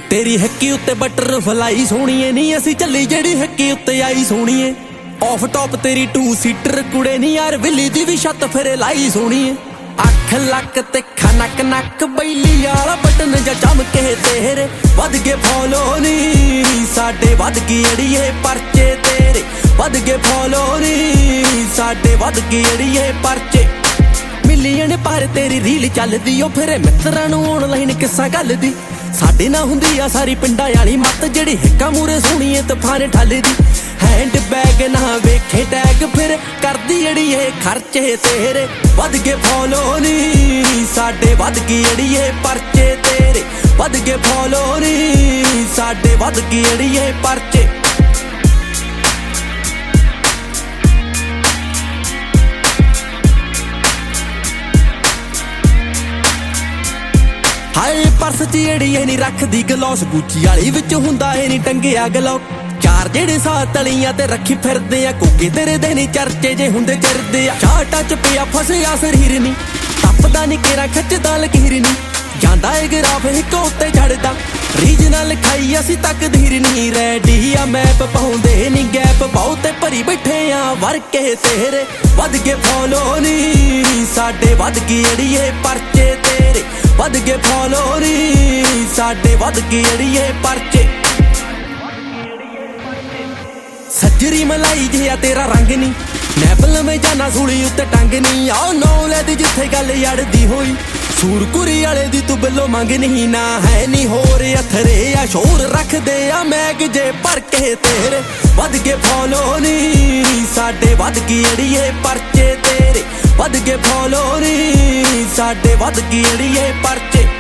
तेरी हक्की उत्ते बटरफ्लाई सोहणीए नी असी चली जेड़ी हक्की उत्ते आई सोहणीए ऑफ टॉप तेरी टू सीटर कुड़े नी यार विली दी भी छत फिर लाई सोहणीए अख लक ते खनक नक बैली वाला बटन जा चमके तेरे वध गए फॉलो नी साडे वध गई अड़िए परचे तेरे वध गए फॉलो नी साडे वध गई अड़िए परचे मिलियन पर तेरी रील चलदी ओ फिर मित्रां नूं ऑनलाइन किस्सा गल दी साडे ना हुंदी आ सारी पिंडां वाली मत जेड़ी हिक्का मूरे सोहणीए तूफान ठलदी हैंड बैग ना वेखे टैग फिर करदी अड़िए खर्चे तेरे वध गए फॉलो नी साडे वध गई अड़िए परचे तेरे वध गए फॉलो नी साडे वध गई अड़िए परचे हाय पर्स च अड़िए नी रखदी गलौस गुची वाली विच हुंदा ए नी टंगिया गलौक चार जेड़े साथ तलियां ते रखी फिरदे आ कोके तेरे दे नी चर्चे जे हुंदे चरदे आ शाटा च पिया फसिया शरीर नी टपदा नी केरा खचदा लकीर नी जांदा ए ग्राफ हिक उत्ते चढ़दा रीजनल खाई असी तक धीर नी रेडी आ मैप पाउंदे नी गैप बहुते भरी बैठे आ वर्के तेरे वध गए फॉलो नी साडे वध गई अड़िए परचे तेरे वध गए फॉलो नी साडे वध गई अड़िए परचे सजरी मलाई जिहा तेरा रंग नी नैपल में जाना सूली उत्ते टंग नी आओ नौले दी जिथे गल अड़दी होई सूरकुरी वाले दी तू बिलो मंग नहीं ना है नी होर अथरे आ शोर रख दे आ मैग जे पर के तेरे वध गए फॉलो नी साडे वध गई अड़िए परचे तेरे वध गए फॉलो नी साडे वध गई अड़िए परचे